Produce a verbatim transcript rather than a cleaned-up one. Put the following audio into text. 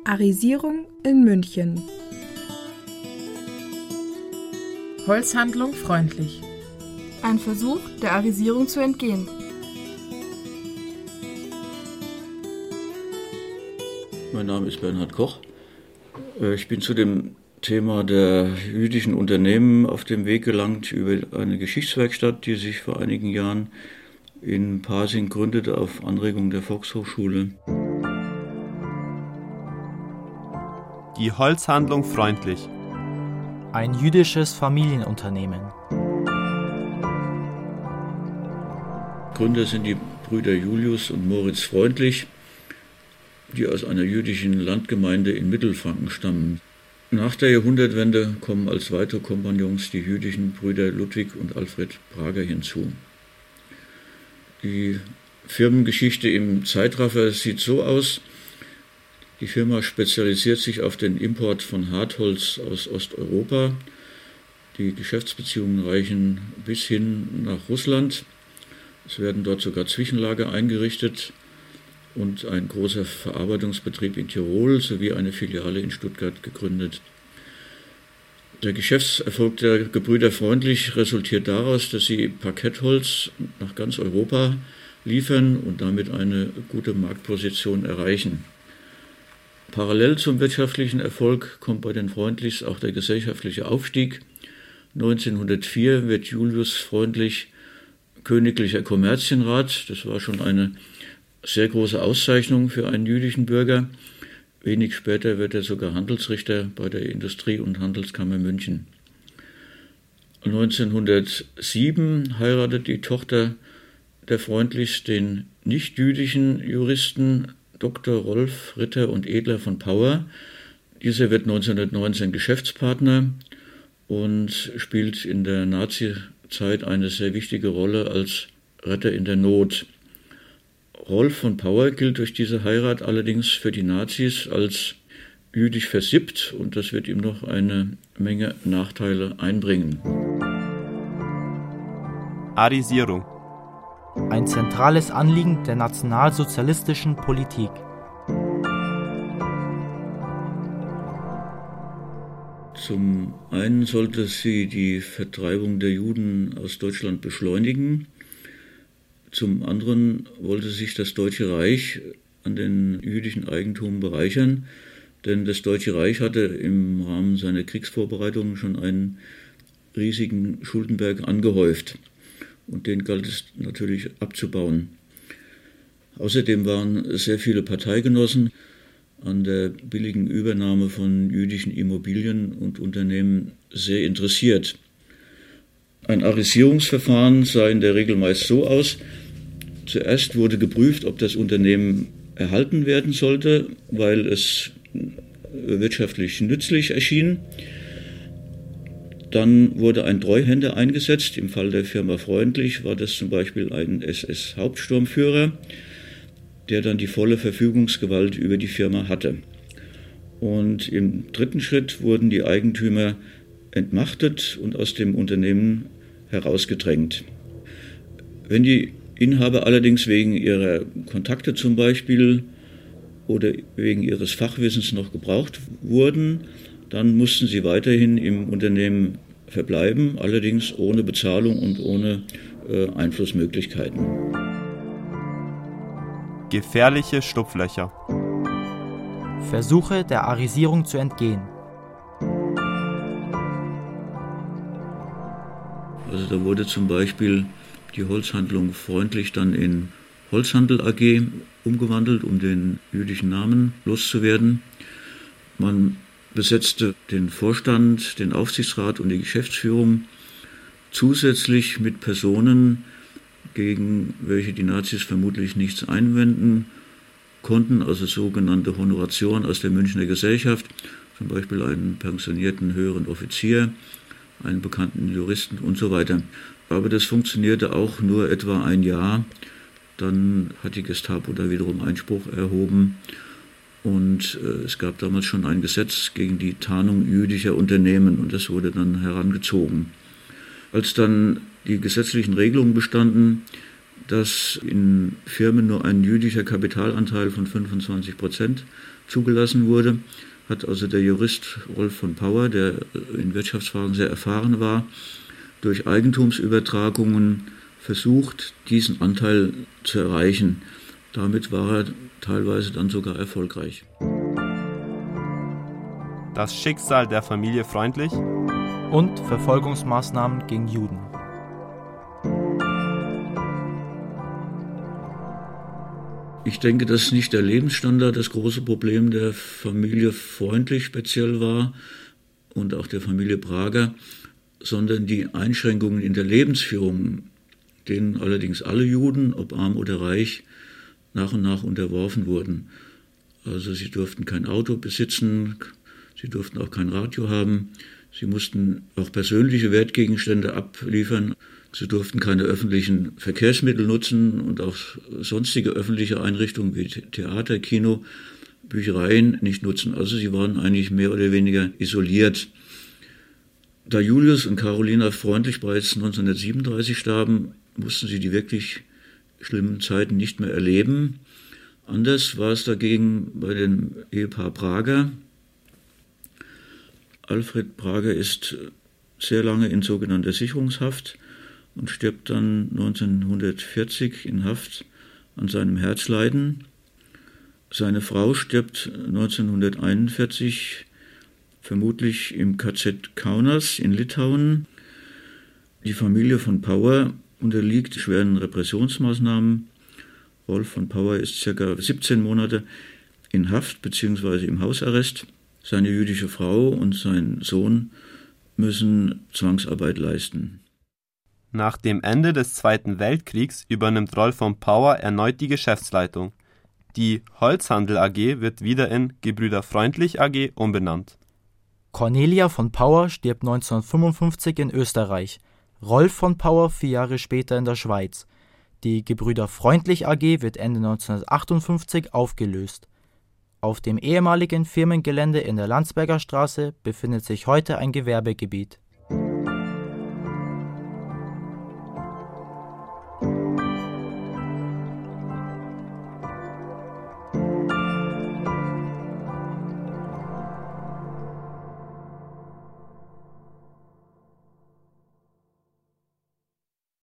Arisierung in München. Holzhandlung freundlich. Ein Versuch, der Arisierung zu entgehen. Mein Name ist Bernhard Koch. Ich bin zu dem Thema der jüdischen Unternehmen auf dem Weg gelangt über eine Geschichtswerkstatt, die sich vor einigen Jahren in Pasing gründete auf Anregung der Volkshochschule. Die Holzhandlung freundlich. Ein jüdisches Familienunternehmen. Gründer sind die Brüder Julius und Moritz Freundlich, die aus einer jüdischen Landgemeinde in Mittelfranken stammen. Nach der Jahrhundertwende kommen als weitere Kompagnons die jüdischen Brüder Ludwig und Alfred Prager hinzu. Die Firmengeschichte im Zeitraffer sieht so aus: Die Firma spezialisiert sich auf den Import von Hartholz aus Osteuropa. Die Geschäftsbeziehungen reichen bis hin nach Russland. Es werden dort sogar Zwischenlager eingerichtet und ein großer Verarbeitungsbetrieb in Tirol sowie eine Filiale in Stuttgart gegründet. Der Geschäftserfolg der Gebrüder Freundlich resultiert daraus, dass sie Parkettholz nach ganz Europa liefern und damit eine gute Marktposition erreichen. Parallel zum wirtschaftlichen Erfolg kommt bei den Freundlichs auch der gesellschaftliche Aufstieg. neunzehnhundertvier wird Julius Freundlich königlicher Kommerzienrat. Das war schon eine sehr große Auszeichnung für einen jüdischen Bürger. Wenig später wird er sogar Handelsrichter bei der Industrie- und Handelskammer München. neunzehnhundertsieben heiratet die Tochter der Freundlichs den nicht-jüdischen Juristen Doktor Rolf Ritter und Edler von Pauer. Dieser wird neunzehnhundertneunzehn Geschäftspartner und spielt in der Nazi-Zeit eine sehr wichtige Rolle als Retter in der Not. Rolf von Pauer gilt durch diese Heirat allerdings für die Nazis als jüdisch versippt und das wird ihm noch eine Menge Nachteile einbringen. Arisierung. Ein zentrales Anliegen der nationalsozialistischen Politik. Zum einen sollte sie die Vertreibung der Juden aus Deutschland beschleunigen. Zum anderen wollte sich das Deutsche Reich an den jüdischen Eigentum bereichern, denn das Deutsche Reich hatte im Rahmen seiner Kriegsvorbereitungen schon einen riesigen Schuldenberg angehäuft. Und den galt es natürlich abzubauen. Außerdem waren sehr viele Parteigenossen an der billigen Übernahme von jüdischen Immobilien und Unternehmen sehr interessiert. Ein Arisierungsverfahren sah in der Regel meist so aus: Zuerst wurde geprüft, ob das Unternehmen erhalten werden sollte, weil es wirtschaftlich nützlich erschien. Dann wurde ein Treuhänder eingesetzt. Im Fall der Firma Freundlich war das zum Beispiel ein S S-Hauptsturmführer, der dann die volle Verfügungsgewalt über die Firma hatte. Und im dritten Schritt wurden die Eigentümer entmachtet und aus dem Unternehmen herausgedrängt. Wenn die Inhaber allerdings wegen ihrer Kontakte zum Beispiel oder wegen ihres Fachwissens noch gebraucht wurden, dann mussten sie weiterhin im Unternehmen verbleiben, allerdings ohne Bezahlung und ohne äh, Einflussmöglichkeiten. Gefährliche Schlupflöcher. Versuche der Arisierung zu entgehen. Also da wurde zum Beispiel die Holzhandlung Freundlich dann in Holzhandel A G umgewandelt, um den jüdischen Namen loszuwerden. Man besetzte den Vorstand, den Aufsichtsrat und die Geschäftsführung zusätzlich mit Personen, gegen welche die Nazis vermutlich nichts einwenden konnten, also sogenannte Honoratioren aus der Münchner Gesellschaft, zum Beispiel einen pensionierten höheren Offizier, einen bekannten Juristen und so weiter. Aber das funktionierte auch nur etwa ein Jahr. Dann hat die Gestapo da wiederum Einspruch erhoben. Und äh, es gab damals schon ein Gesetz gegen die Tarnung jüdischer Unternehmen und das wurde dann herangezogen. Als dann die gesetzlichen Regelungen bestanden, dass in Firmen nur ein jüdischer Kapitalanteil von fünfundzwanzig Prozent zugelassen wurde, hat also der Jurist Rolf von Pauer, der in Wirtschaftsfragen sehr erfahren war, durch Eigentumsübertragungen versucht, diesen Anteil zu erreichen. Damit war er teilweise dann sogar erfolgreich. Das Schicksal der Familie Freundlich und Verfolgungsmaßnahmen gegen Juden. Ich denke, dass nicht der Lebensstandard das große Problem der Familie Freundlich speziell war und auch der Familie Prager, sondern die Einschränkungen in der Lebensführung, denen allerdings alle Juden, ob arm oder reich, nach und nach unterworfen wurden. Also sie durften kein Auto besitzen, sie durften auch kein Radio haben, sie mussten auch persönliche Wertgegenstände abliefern, sie durften keine öffentlichen Verkehrsmittel nutzen und auch sonstige öffentliche Einrichtungen wie Theater, Kino, Büchereien nicht nutzen. Also sie waren eigentlich mehr oder weniger isoliert. Da Julius und Carolina Freundlich bereits neunzehnhundertsiebenunddreißig starben, mussten sie die wirklich schlimmen Zeiten nicht mehr erleben. Anders war es dagegen bei dem Ehepaar Prager. Alfred Prager ist sehr lange in sogenannter Sicherungshaft und stirbt dann neunzehnhundertvierzig in Haft an seinem Herzleiden. Seine Frau stirbt neunzehnhunderteinundvierzig vermutlich im K Z Kaunas in Litauen. Die Familie von Pauer unterliegt schweren Repressionsmaßnahmen. Rolf von Pauer ist ca. siebzehn Monate in Haft bzw. im Hausarrest. Seine jüdische Frau und sein Sohn müssen Zwangsarbeit leisten. Nach dem Ende des Zweiten Weltkriegs übernimmt Rolf von Pauer erneut die Geschäftsleitung. Die Holzhandel A G wird wieder in Gebrüder Freundlich A G umbenannt. Cornelia von Pauer stirbt neunzehnhundertfünfundfünfzig in Österreich, Rolf von Pauer vier Jahre später in der Schweiz. Die Gebrüder Freundlich A G wird Ende neunzehnhundertachtundfünfzig aufgelöst. Auf dem ehemaligen Firmengelände in der Landsberger Straße befindet sich heute ein Gewerbegebiet.